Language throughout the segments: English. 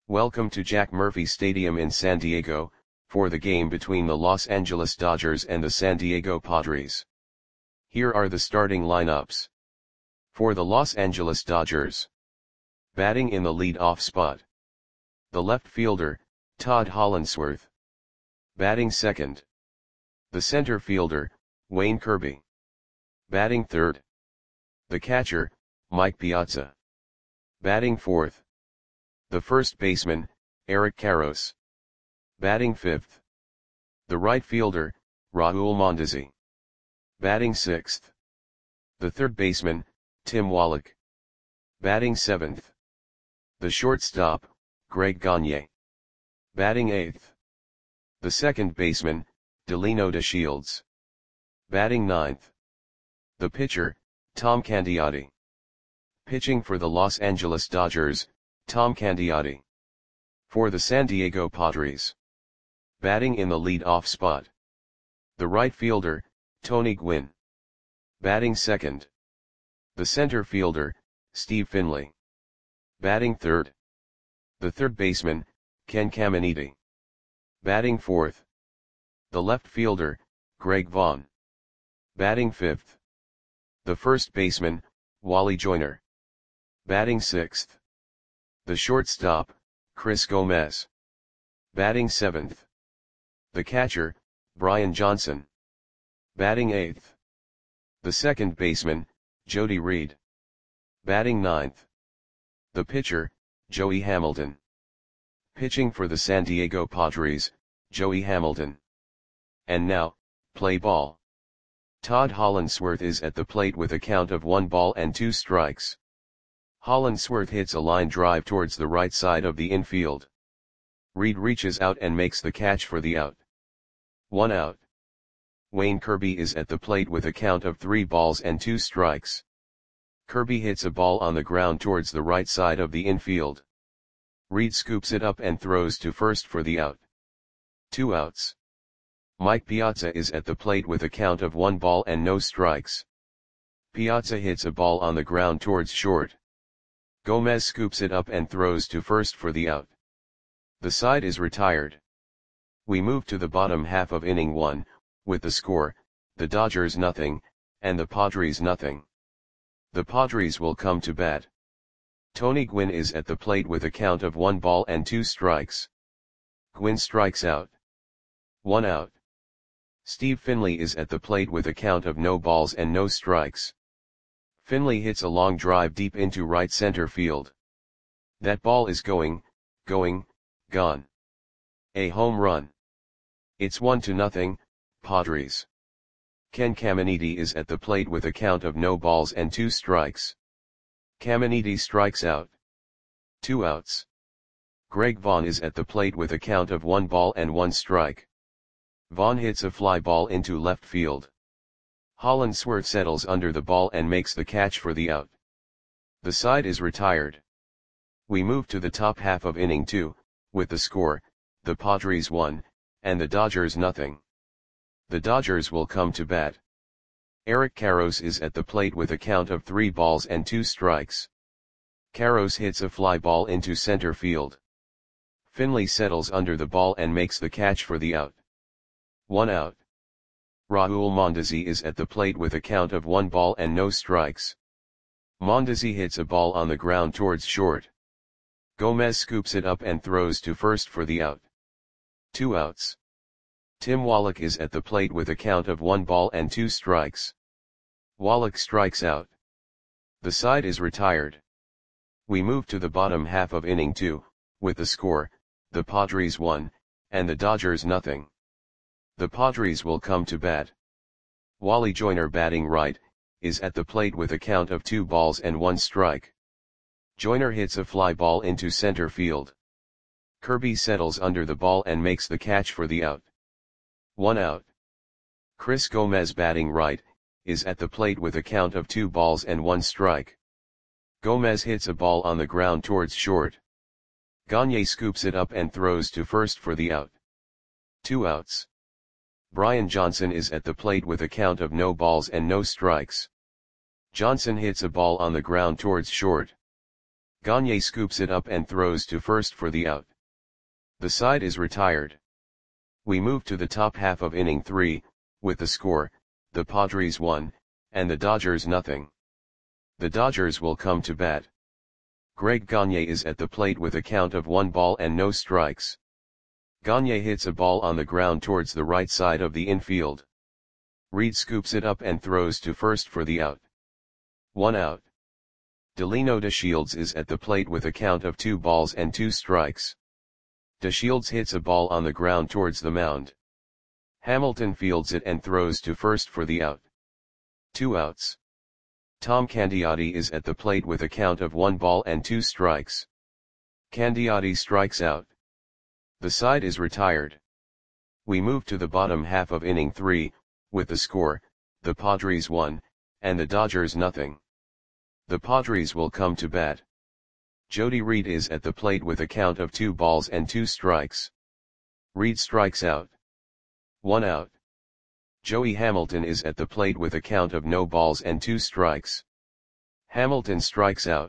Welcome to Jack Murphy Stadium in San Diego, for the game between the Los Angeles Dodgers and the San Diego Padres. Here are the starting lineups. For the Los Angeles Dodgers. Batting in the lead-off spot. The left fielder, Todd Hollandsworth. Batting second. The center fielder, Wayne Kirby. Batting third. The catcher, Mike Piazza. Batting fourth. The first baseman, Eric Karros. Batting fifth. The right fielder, Raul Mondesi. Batting sixth. The third baseman, Tim Wallach. Batting seventh. The shortstop, Greg Gagne. Batting eighth. The second baseman, Delino DeShields. Batting ninth. The pitcher, Tom Candiotti. Pitching for the Los Angeles Dodgers, Tom Candiotti. For the San Diego Padres. Batting in the lead-off spot. The right fielder, Tony Gwynn. Batting second. The center fielder, Steve Finley. Batting third. The third baseman, Ken Caminiti. Batting fourth. The left fielder, Greg Vaughn. Batting fifth. The first baseman, Wally Joyner. Batting sixth. The shortstop, Chris Gomez. Batting seventh. The catcher, Brian Johnson. Batting eighth. The second baseman, Jody Reed. Batting ninth. The pitcher, Joey Hamilton. Pitching for the San Diego Padres, Joey Hamilton. And now, play ball. Todd Hollandsworth is at the plate with a count of 1 ball and 2 strikes. Hollandsworth hits a line drive towards the right side of the infield. Reed reaches out and makes the catch for the out. 1 out. Wayne Kirby is at the plate with a count of 3 balls and 2 strikes. Kirby hits a ball on the ground towards the right side of the infield. Reed scoops it up and throws to first for the out. 2 outs. Mike Piazza is at the plate with a count of 1 ball and no strikes. Piazza hits a ball on the ground towards short. Gomez scoops it up and throws to first for the out. The side is retired. We move to the bottom half of inning 1, with the score, the Dodgers nothing, and the Padres nothing. The Padres will come to bat. Tony Gwynn is at the plate with a count of 1 ball and 2 strikes. Gwynn strikes out. 1 out. Steve Finley is at the plate with a count of no balls and no strikes. Finley hits a long drive deep into right center field. That ball is gone. A home run. It's 1-0, Padres. Ken Caminiti is at the plate with a count of no balls and 2 strikes. Caminiti strikes out. 2 outs. Greg Vaughn is at the plate with a count of 1 ball and 1 strike. Vaughn hits a fly ball into left field. Hollandsworth settles under the ball and makes the catch for the out. The side is retired. We move to the top half of inning 2, with the score, the Padres 1, and the Dodgers nothing. The Dodgers will come to bat. Eric Karros is at the plate with a count of 3 balls and 2 strikes. Karros hits a fly ball into center field. Finley settles under the ball and makes the catch for the out. 1 out. Raul Mondesi is at the plate with a count of 1 ball and no strikes. Mondesi hits a ball on the ground towards short. Gomez scoops it up and throws to first for the out. 2 outs. Tim Wallach is at the plate with a count of 1 ball and 2 strikes. Wallach strikes out. The side is retired. We move to the bottom half of inning 2, with the score, the Padres 1, and the Dodgers nothing. The Padres will come to bat. Wally Joyner, batting right, is at the plate with a count of 2 balls and 1 strike. Joyner hits a fly ball into center field. Kirby settles under the ball and makes the catch for the out. 1 out. Chris Gomez, batting right, is at the plate with a count of 2 balls and 1 strike. Gomez hits a ball on the ground towards short. Gagne scoops it up and throws to first for the out. 2 outs. Brian Johnson is at the plate with a count of no balls and no strikes. Johnson hits a ball on the ground towards short. Gagne scoops it up and throws to first for the out. The side is retired. We move to the top half of inning 3, with the score, the Padres 1, and the Dodgers nothing. The Dodgers will come to bat. Greg Gagne is at the plate with a count of 1 ball and no strikes. Gagne hits a ball on the ground towards the right side of the infield. Reed scoops it up and throws to first for the out. 1 out. Delino DeShields is at the plate with a count of 2 balls and 2 strikes. DeShields hits a ball on the ground towards the mound. Hamilton fields it and throws to first for the out. 2 outs. Tom Candiotti is at the plate with a count of 1 ball and 2 strikes. Candiotti strikes out. The side is retired. We move to the bottom half of inning 3, with the score, the Padres 1, and the Dodgers nothing. The Padres will come to bat. Jody Reed is at the plate with a count of 2 balls and 2 strikes. Reed strikes out. 1 out. Joey Hamilton is at the plate with a count of no balls and 2 strikes. Hamilton strikes out.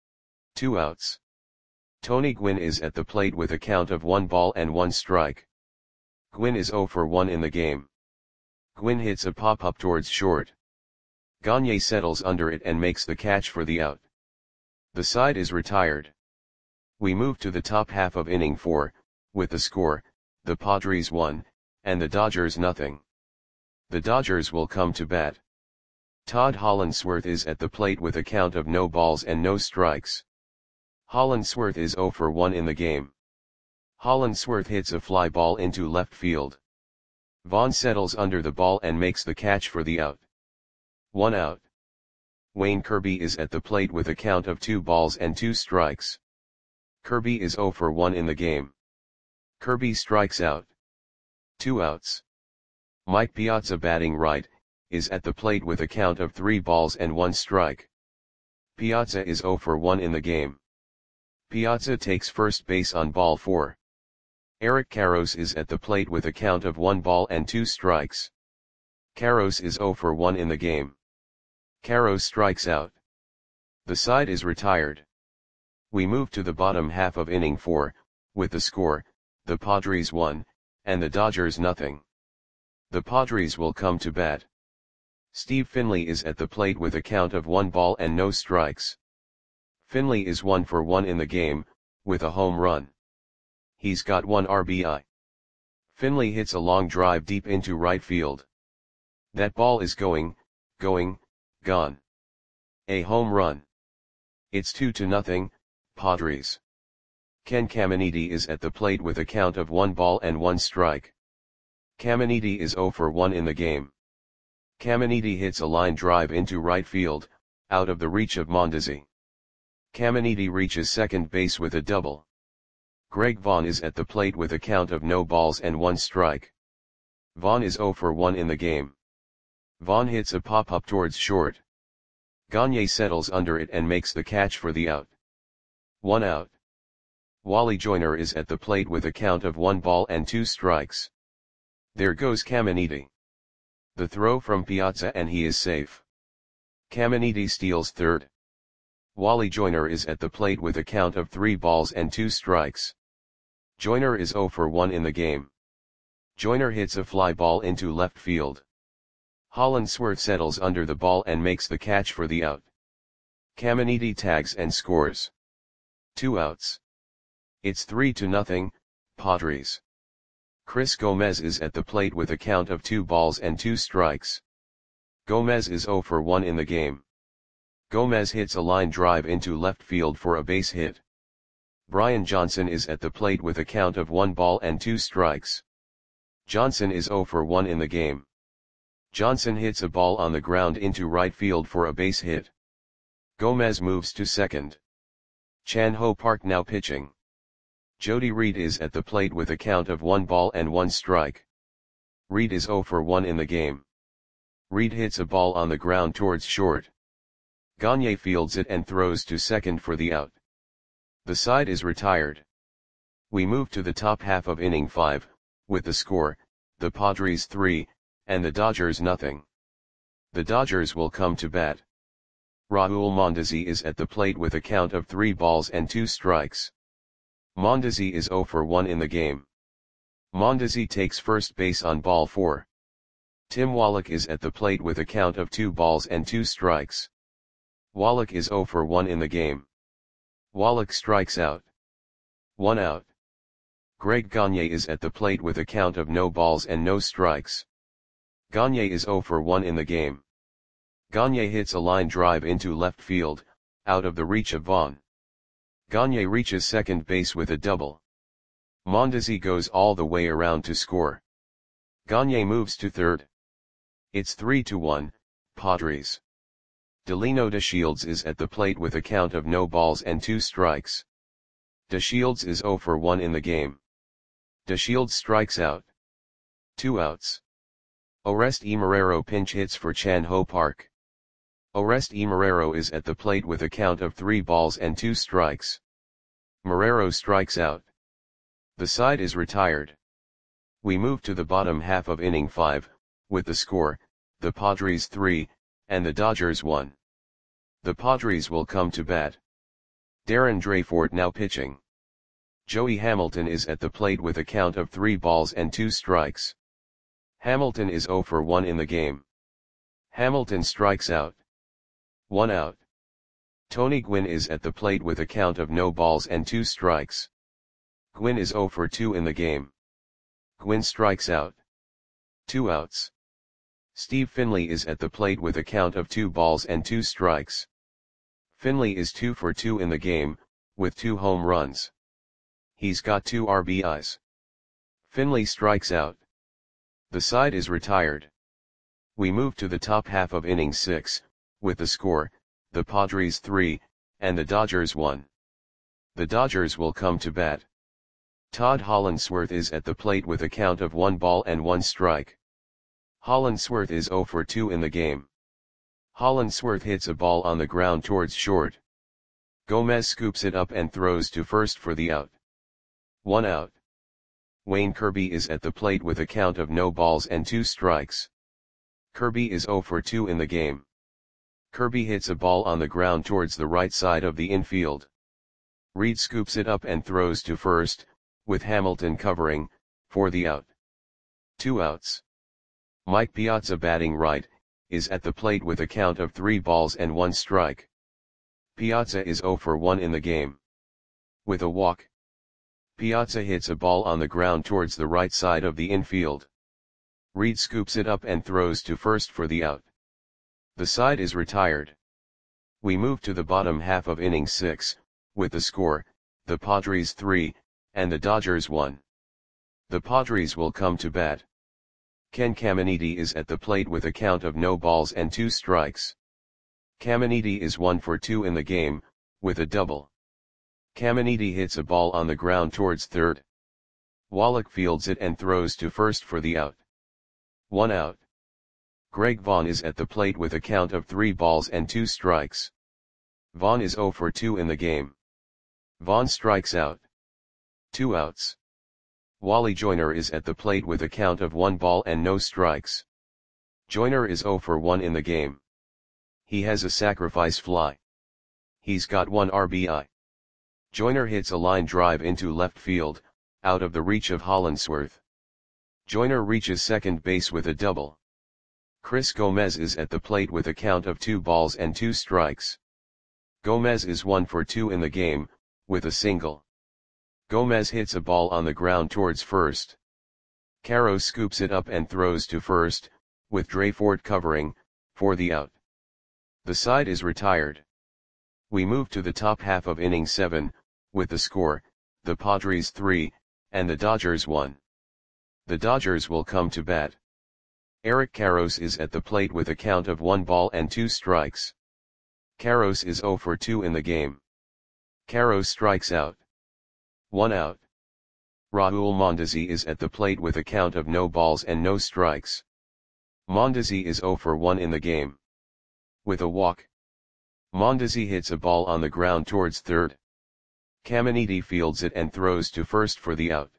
2 outs. Tony Gwynn is at the plate with a count of 1 ball and 1 strike. Gwynn is 0 for 1 in the game. Gwynn hits a pop-up towards short. Gagne settles under it and makes the catch for the out. The side is retired. We move to the top half of inning 4, with the score, the Padres 1, and the Dodgers nothing. The Dodgers will come to bat. Todd Hollandsworth is at the plate with a count of no balls and no strikes. Hollandsworth is 0 for 1 in the game. Hollandsworth hits a fly ball into left field. Vaughn settles under the ball and makes the catch for the out. 1 out. Wayne Kirby is at the plate with a count of 2 balls and 2 strikes. Kirby is 0 for 1 in the game. Kirby strikes out. 2 outs. Mike Piazza, batting right, is at the plate with a count of 3 balls and 1 strike. Piazza is 0 for 1 in the game. Piazza takes first base on ball 4. Eric Karros is at the plate with a count of 1 ball and 2 strikes. Karros is 0 for 1 in the game. Karros strikes out. The side is retired. We move to the bottom half of inning 4, with the score, the Padres 1, and the Dodgers nothing. The Padres will come to bat. Steve Finley is at the plate with a count of 1 ball and no strikes. Finley is 1 for 1 in the game, with a home run. He's got 1 RBI. Finley hits a long drive deep into right field. That ball is going, gone. A home run. It's 2-0, Padres. Ken Caminiti is at the plate with a count of 1 ball and 1 strike. Caminiti is 0 for 1 in the game. Caminiti hits a line drive into right field, out of the reach of Mondesi. Caminiti reaches second base with a double. Greg Vaughn is at the plate with a count of no balls and 1 strike. Vaughn is 0 for 1 in the game. Vaughn hits a pop-up towards short. Gagne settles under it and makes the catch for the out. 1 out. Wally Joyner is at the plate with a count of 1 ball and 2 strikes. There goes Caminiti. The throw from Piazza and he is safe. Caminiti steals third. Wally Joyner is at the plate with a count of 3 balls and 2 strikes. Joyner is 0 for 1 in the game. Joyner hits a fly ball into left field. Hollandsworth settles under the ball and makes the catch for the out. Caminiti tags and scores. 2 outs. It's 3-0, Padres. Chris Gomez is at the plate with a count of 2 balls and 2 strikes. Gomez is 0 for 1 in the game. Gomez hits a line drive into left field for a base hit. Brian Johnson is at the plate with a count of 1 ball and 2 strikes. Johnson is 0 for 1 in the game. Johnson hits a ball on the ground into right field for a base hit. Gomez moves to second. Chan Ho Park now pitching. Jody Reed is at the plate with a count of 1 ball and 1 strike. Reed is 0 for 1 in the game. Reed hits a ball on the ground towards short. Gagne fields it and throws to second for the out. The side is retired. We move to the top half of inning 5, with the score, the Padres 3, and the Dodgers nothing. The Dodgers will come to bat. Raul Mondesi is at the plate with a count of 3 balls and 2 strikes. Mondesi is 0 for 1 in the game. Mondesi takes first base on ball 4. Tim Wallach is at the plate with a count of 2 balls and 2 strikes. Wallach is 0 for 1 in the game. Wallach strikes out. 1 out. Greg Gagne is at the plate with a count of no balls and no strikes. Gagne is 0 for 1 in the game. Gagne hits a line drive into left field, out of the reach of Vaughn. Gagne reaches second base with a double. Mondesi goes all the way around to score. Gagne moves to third. It's 3-1, Padres. Delino DeShields is at the plate with a count of no balls and 2 strikes. DeShields is 0 for 1 in the game. DeShields strikes out. 2 outs. Oreste Marrero pinch hits for Chan Ho Park. Oreste Marrero is at the plate with a count of 3 balls and 2 strikes. Marrero strikes out. The side is retired. We move to the bottom half of inning 5, with the score, the Padres 3, and the Dodgers 1. The Padres will come to bat. Darren Dreyfort now pitching. Joey Hamilton is at the plate with a count of 3 balls and 2 strikes. Hamilton is 0 for 1 in the game. Hamilton strikes out. 1 out. Tony Gwynn is at the plate with a count of no balls and 2 strikes. Gwynn is 0 for 2 in the game. Gwynn strikes out. 2 outs. Steve Finley is at the plate with a count of 2 balls and 2 strikes. Finley is 2 for 2 in the game, with 2 home runs. He's got 2 RBIs. Finley strikes out. The side is retired. We move to the top half of inning 6, with the score, the Padres 3, and the Dodgers 1. The Dodgers will come to bat. Todd Hollandsworth is at the plate with a count of 1 ball and 1 strike. Hollandsworth is 0 for 2 in the game. Hollandsworth hits a ball on the ground towards short. Gomez scoops it up and throws to first for the out. 1 out. Wayne Kirby is at the plate with a count of no balls and 2 strikes. Kirby is 0 for 2 in the game. Kirby hits a ball on the ground towards the right side of the infield. Reed scoops it up and throws to first, with Hamilton covering, for the out. 2 outs. Mike Piazza batting right, is at the plate with a count of 3 balls and 1 strike. Piazza is 0 for 1 in the game. With a walk. Piazza hits a ball on the ground towards the right side of the infield. Reed scoops it up and throws to first for the out. The side is retired. We move to the bottom half of inning 6, with the score, the Padres 3, and the Dodgers 1. The Padres will come to bat. Ken Caminiti is at the plate with a count of no balls and 2 strikes. Caminiti is 1 for 2 in the game, with a double. Caminiti hits a ball on the ground towards third. Wallach fields it and throws to first for the out. 1 out. Greg Vaughn is at the plate with a count of 3 balls and 2 strikes. Vaughn is 0 for 2 in the game. Vaughn strikes out. 2 outs. Wally Joyner is at the plate with a count of 1 ball and no strikes. Joyner is 0 for 1 in the game. He has a sacrifice fly. He's got 1 RBI. Joyner hits a line drive into left field, out of the reach of Hollandsworth. Joyner reaches second base with a double. Chris Gomez is at the plate with a count of 2 balls and 2 strikes. Gomez is 1 for 2 in the game, with a single. Gomez hits a ball on the ground towards first. Caro scoops it up and throws to first, with Dreyfort covering, for the out. The side is retired. We move to the top half of inning 7, with the score, the Padres 3, and the Dodgers 1. The Dodgers will come to bat. Eric Karros is at the plate with a count of 1 ball and 2 strikes. Karros is 0 for 2 in the game. Karros strikes out. 1 out. Raul Mondesi is at the plate with a count of no balls and no strikes. Mondesi is 0 for 1 in the game. With a walk. Mondesi hits a ball on the ground towards third. Caminiti fields it and throws to first for the out.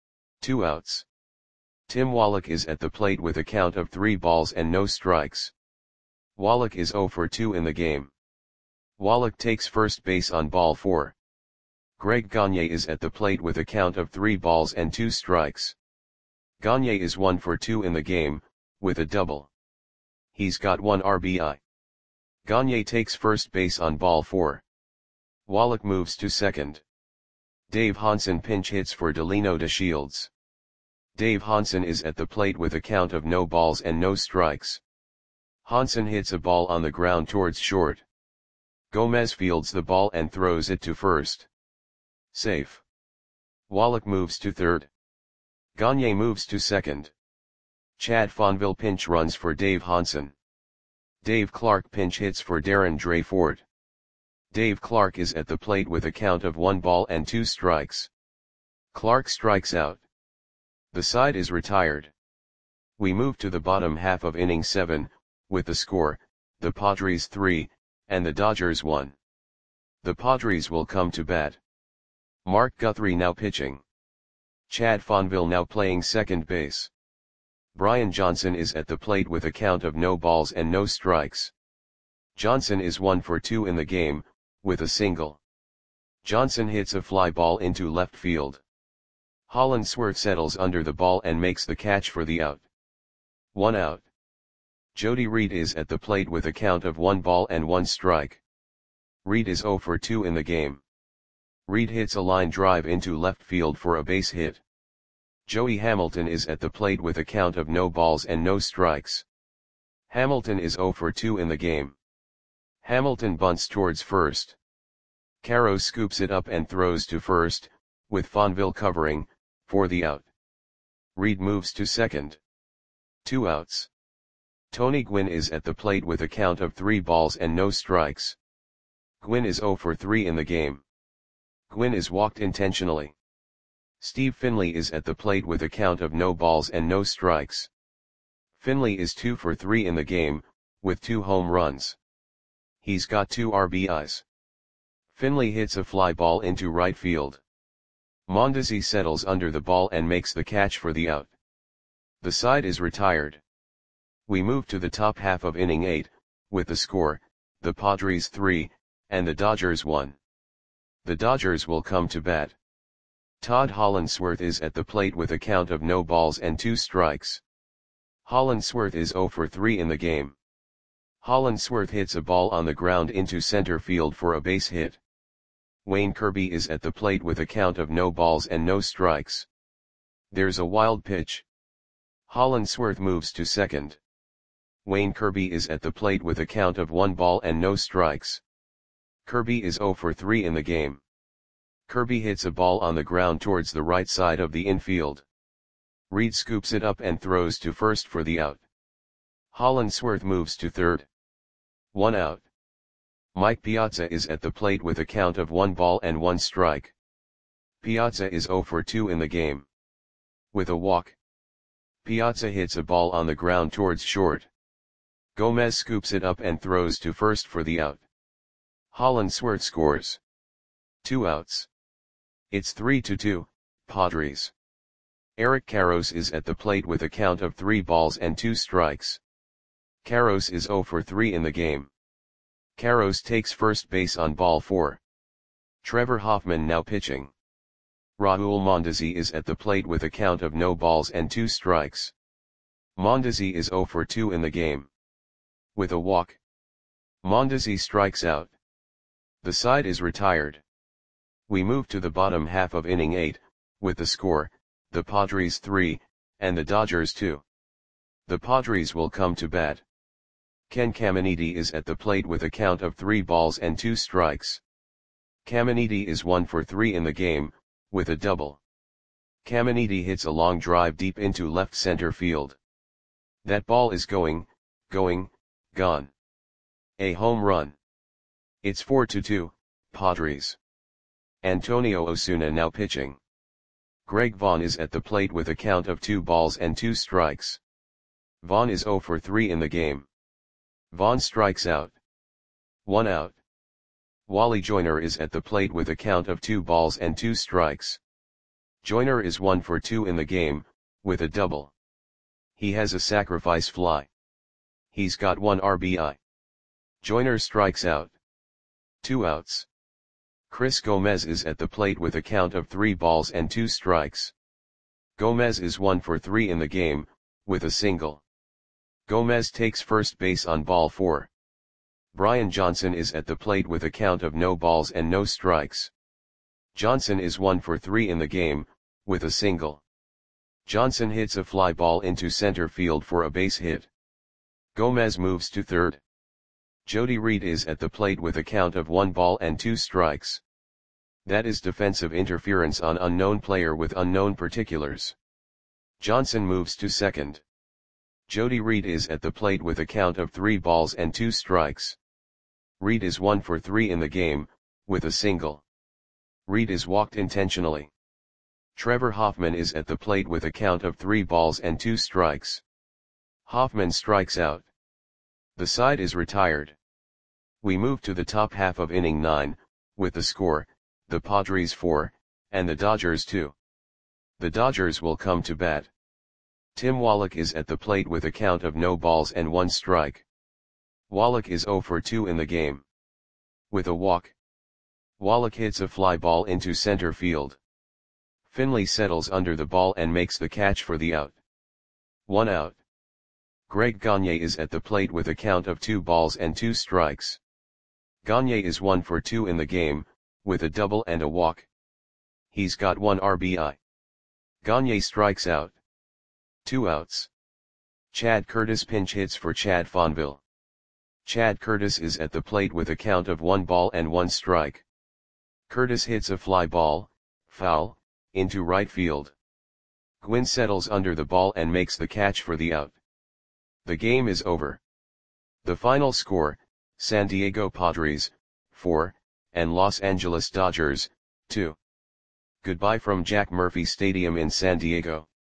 2 outs. Tim Wallach is at the plate with a count of 3 balls and no strikes. Wallach is 0 for 2 in the game. Wallach takes first base on ball 4. Greg Gagne is at the plate with a count of 3 balls and 2 strikes. Gagne is 1 for 2 in the game, with a double. He's got 1 RBI. Gagne takes first base on ball 4. Wallach moves to second. Dave Hansen pinch hits for Delino DeShields. Dave Hansen is at the plate with a count of no balls and no strikes. Hansen hits a ball on the ground towards short. Gomez fields the ball and throws it to first. Safe. Wallach moves to third. Gagne moves to second. Chad Fonville pinch runs for Dave Hansen. Dave Clark pinch hits for Darren Dreyfort. Dave Clark is at the plate with a count of 1 ball and 2 strikes. Clark strikes out. The side is retired. We move to the bottom half of inning 7, with the score, the Padres 3, and the Dodgers 1. The Padres will come to bat. Mark Guthrie now pitching. Chad Fonville now playing second base. Brian Johnson is at the plate with a count of no balls and no strikes. Johnson is 1 for 2 in the game, with a single. Johnson hits a fly ball into left field. Hollandsworth settles under the ball and makes the catch for the out. 1 out. Jody Reed is at the plate with a count of 1 ball and 1 strike. Reed is 0 for 2 in the game. Reed hits a line drive into left field for a base hit. Joey Hamilton is at the plate with a count of no balls and no strikes. Hamilton is 0 for 2 in the game. Hamilton bunts towards first. Caro scoops it up and throws to first, with Fonville covering, for the out. Reed moves to second. 2 outs. Tony Gwynn is at the plate with a count of 3 balls and no strikes. Gwynn is 0 for 3 in the game. Gwynn is walked intentionally. Steve Finley is at the plate with a count of no balls and no strikes. Finley is 2 for 3 in the game, with 2 home runs. He's got 2 RBIs. Finley hits a fly ball into right field. Mondesi settles under the ball and makes the catch for the out. The side is retired. We move to the top half of inning 8, with the score, the Padres 3, and the Dodgers 1. The Dodgers will come to bat. Todd Hollandsworth is at the plate with a count of no balls and 2 strikes. Hollandsworth is 0 for 3 in the game. Hollandsworth hits a ball on the ground into center field for a base hit. Wayne Kirby is at the plate with a count of no balls and no strikes. There's a wild pitch. Hollandsworth moves to second. Wayne Kirby is at the plate with a count of 1 ball and no strikes. Kirby is 0 for 3 in the game. Kirby hits a ball on the ground towards the right side of the infield. Reed scoops it up and throws to first for the out. Hollandsworth moves to third. 1 out. Mike Piazza is at the plate with a count of 1 ball and 1 strike. Piazza is 0 for 2 in the game. With a walk. Piazza hits a ball on the ground towards short. Gomez scoops it up and throws to first for the out. Hollandsworth scores. 2 outs. It's 3-2, Padres. Eric Karros is at the plate with a count of 3 balls and 2 strikes. Karros is 0 for 3 in the game. Karros takes first base on ball 4. Trevor Hoffman now pitching. Raul Mondesi is at the plate with a count of no balls and 2 strikes. Mondesi is 0 for 2 in the game. With a walk. Mondesi strikes out. The side is retired. We move to the bottom half of inning 8, with the score, the Padres 3, and the Dodgers 2. The Padres will come to bat. Ken Caminiti is at the plate with a count of 3 balls and 2 strikes. Caminiti is 1 for 3 in the game, with a double. Caminiti hits a long drive deep into left center field. That ball is going, gone. A home run. It's 4-2, Padres. Antonio Osuna now pitching. Greg Vaughn is at the plate with a count of 2 balls and 2 strikes. Vaughn is 0 for 3 in the game. Vaughn strikes out. 1 out. Wally Joyner is at the plate with a count of 2 balls and 2 strikes. Joyner is 1 for 2 in the game, with a double. He has a sacrifice fly. He's got 1 RBI. Joyner strikes out. 2 outs. Chris Gomez is at the plate with a count of 3 balls and 2 strikes. Gomez is 1 for 3 in the game, with a single. Gomez takes first base on ball 4. Brian Johnson is at the plate with a count of no balls and no strikes. Johnson is 1 for 3 in the game, with a single. Johnson hits a fly ball into center field for a base hit. Gomez moves to third. Jody Reed is at the plate with a count of 1 ball and 2 strikes. That is defensive interference on unknown player with unknown particulars. Johnson moves to second. Jody Reed is at the plate with a count of 3 balls and 2 strikes. Reed is 1 for 3 in the game, with a single. Reed is walked intentionally. Trevor Hoffman is at the plate with a count of 3 balls and 2 strikes. Hoffman strikes out. The side is retired. We move to the top half of inning 9, with the score, the Padres 4, and the Dodgers 2. The Dodgers will come to bat. Tim Wallach is at the plate with a count of no balls and 1 strike. Wallach is 0 for 2 in the game. With a walk, Wallach hits a fly ball into center field. Finley settles under the ball and makes the catch for the out. 1 out. Greg Gagne is at the plate with a count of 2 balls and 2 strikes. Gagne is 1 for 2 in the game, with a double and a walk. He's got 1 RBI. Gagne strikes out. 2 outs. Chad Curtis pinch hits for Chad Fonville. Chad Curtis is at the plate with a count of 1 ball and 1 strike. Curtis hits a fly ball, foul, into right field. Gwynn settles under the ball and makes the catch for the out. The game is over. The final score, San Diego Padres, 4, and Los Angeles Dodgers, 2. Goodbye from Jack Murphy Stadium in San Diego.